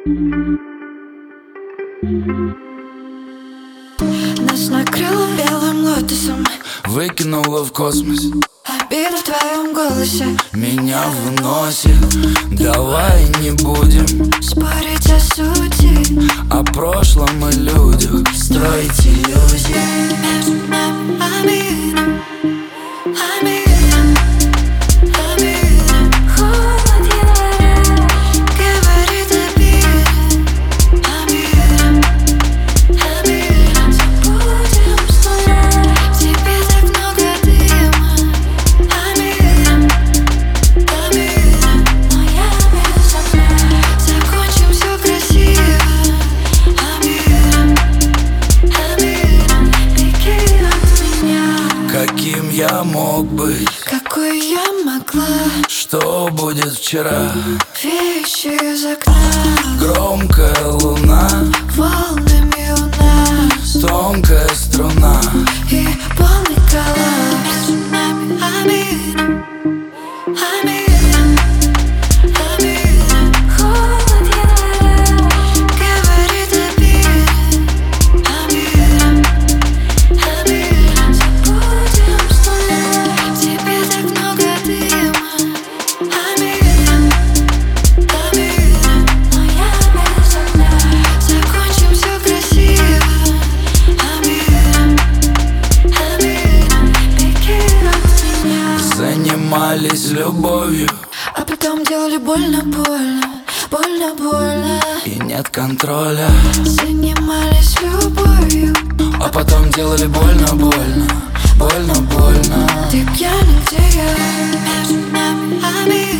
Нас накрыло белым лотосом, выкинула в космос. обида в твоем голосе Меня выносит. Давай не будем спорить о сути, о прошлом и людях строить иллюзии. между нами аминь, аминь. Холод января говорит обида. Аминь, аминь. Забудем с нуля, в тебе так много дыма. Аминь, аминь. Но я без окна. Закончим все красиво. Аминь, аминь. Беги от меня. Каким я мог быть? Какой я могла? Что будет вчера? Вещи из окна, Громкая луна, волнами у нас тонкая струна. и полный коллапс. Между нами аминь, аминь, аминь. Холод января говорит обида. Аминь, аминь. Забудем с нуля, в тебе так много дыма. Аминь, аминь. Но я без окна. Закончим все красиво. Аминь, аминь. Беги от меня. Занимались любовью А потом делали больно, больно, больно, больно. и нет контроля. Занимались любовью, А потом делали больно, больно, больно, больно. ты пьяный, где я? Между нами аминь.